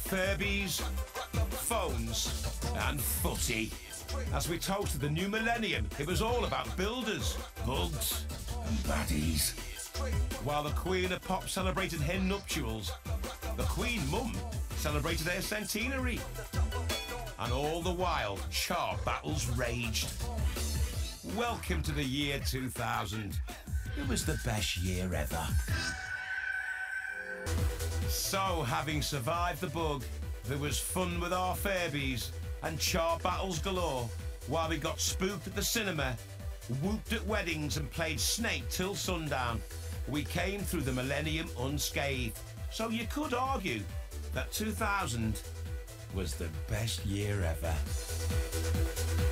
Furbies, phones and footy. As we toasted the new millennium, it was all about builders, bugs and baddies. While the Queen of Pop celebrated her nuptials, the Queen Mum celebrated her centenary. And all the while, chart battles raged. Welcome to the year 2000. It was the best year ever. So, having survived the bug, there was fun with our Furbies and chart battles galore, while we got spooked at the cinema, whooped at weddings and played Snake till sundown. We came through the millennium unscathed, so you could argue that 2000 was the best year ever.